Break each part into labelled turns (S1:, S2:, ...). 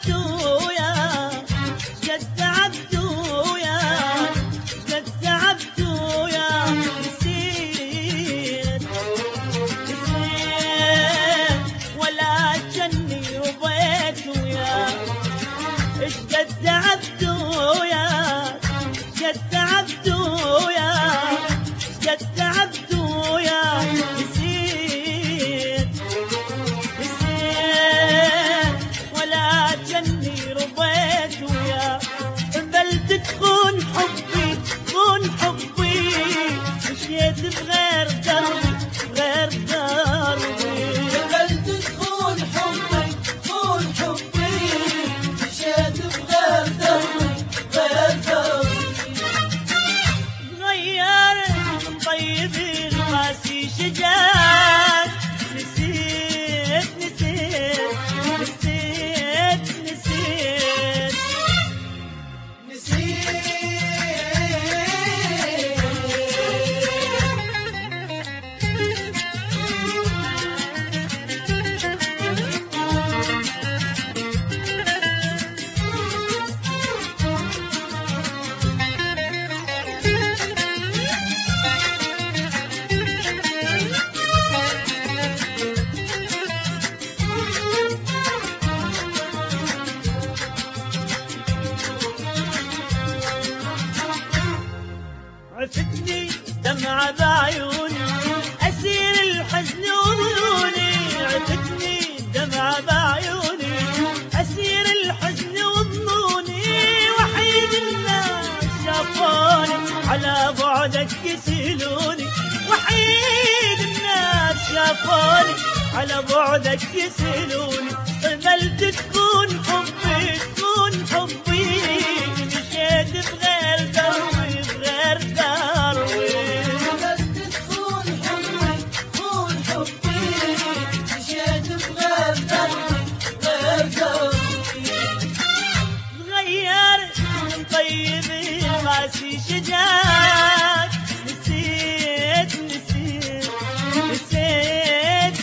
S1: عفتني دمعة بعيوني أسير الحزن وظنوني، عفتني دمعة بعيوني أسير الحزن وظنوني، وحيد الناس شافوني على بعدك يسيلوني، وحيد الناس شافوني على بعدك يسيلوني، ظلت تكون حبي تكون حبي، مشيت بغير دربي بغير دربي،
S2: ظلت تكون حبي تكون حبي، مشيت بغير دربي بغير دربي،
S1: تغيرت من طيبي راسي شجاك، نسيت نسيت نسيت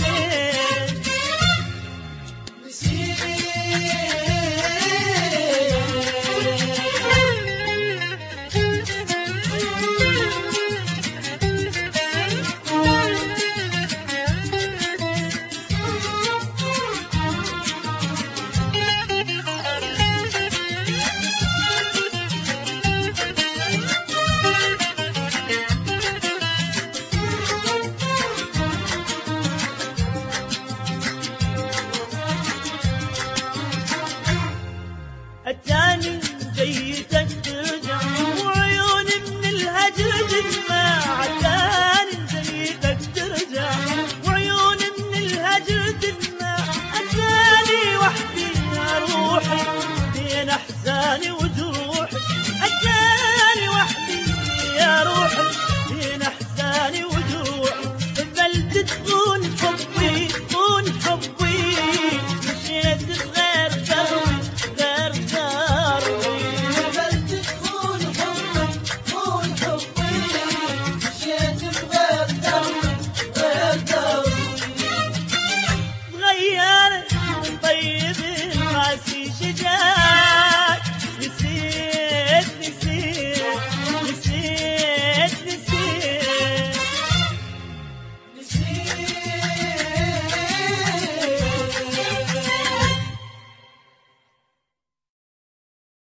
S1: التاني جيتك ترجع وعيون من الهجر تدمع، التاني جيتك ترجع وعيون من الهجر تدمع، التاني وحدي يا روحي بين احزاني وجروحي، التاني وحدي يا روحي بين احزاني وجروحي، ظلت تكون حبي تكون حبي، مشيت بغير دربي غير دربي،
S2: ظلت تكون حبي تكون حبي، مشيت بغير دربي غير دربي،
S1: تغيرت من طيب راسي شجاع